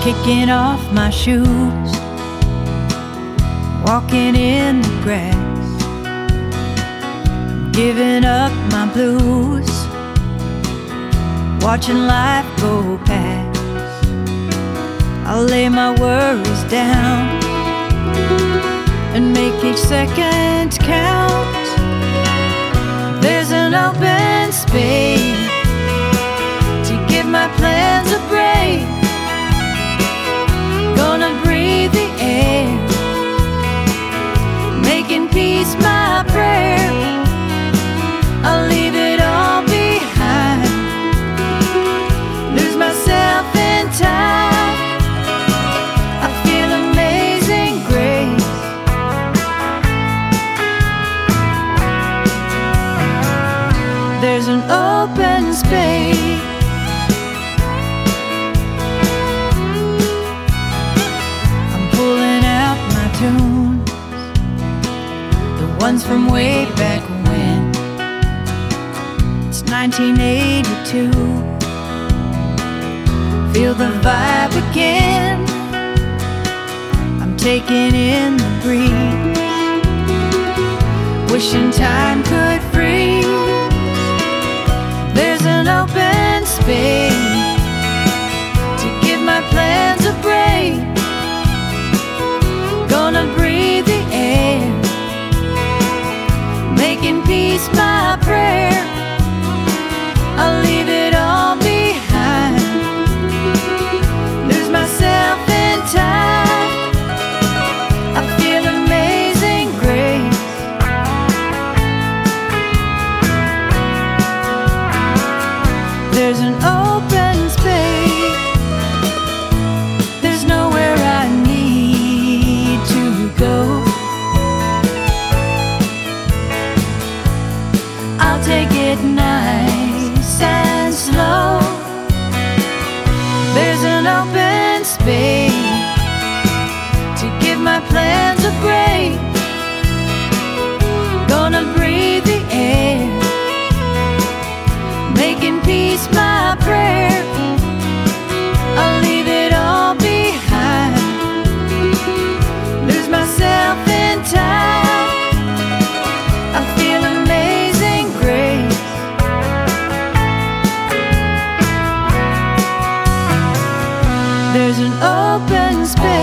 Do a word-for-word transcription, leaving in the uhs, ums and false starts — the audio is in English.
kicking off my shoes, walking in the grass, giving up my blues, watching life go past. I'll lay my worries down and make each second count. There's an open space to give my plans a break. Gonna breathe the air, making peace my prayer. I'll leave it all behind, lose myself in time. I feel amazing grace. There's an open space, tunes, the ones from way back when. It's nineteen eighty-two. Feel the vibe again. I'm taking in the breeze, wishing time could freeze. There's an open space to give my plans a break. Gonna breathe the air, making peace my prayer. I'll leave it all behind, lose myself in time. I feel amazing grace. There's an open space, there's nowhere I need to go. I'll take it nice and slow. There's an open space to give my plans a break. Gonna breathe the air, making peace my prayer. I'll leave it all behind, lose myself in time. I feel amazing grace. There's an open space.